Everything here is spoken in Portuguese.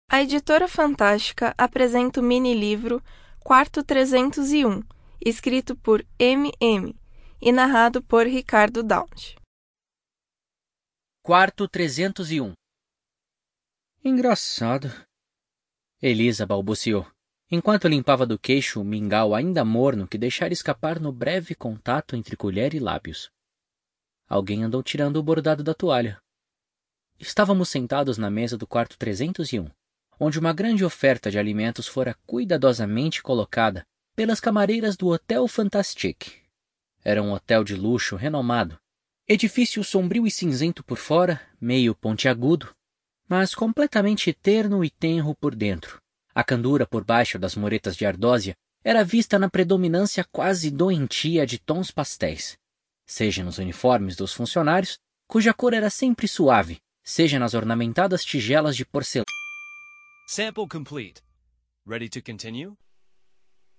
A Editora Fantástica apresenta o mini-livro Quarto 301, escrito por M.M. e narrado por Ricardo Daunt. Quarto 301. Engraçado. Elisa balbuciou, enquanto limpava do queixo o mingau ainda morno que deixara escapar no breve contato entre colher e lábios. Alguém andou tirando o bordado da toalha. Estávamos sentados na mesa do quarto 301, onde uma grande oferta de alimentos fora cuidadosamente colocada pelas camareiras do Hotel Fantastique. Era um hotel de luxo renomado, edifício sombrio e cinzento por fora, meio pontiagudo, mas completamente terno e tenro por dentro. A candura por baixo das muretas de ardósia era vista na predominância quase doentia de tons pastéis, seja nos uniformes dos funcionários, cuja cor era sempre suave, seja nas ornamentadas tigelas de porcelana. Sample complete. Ready to continue?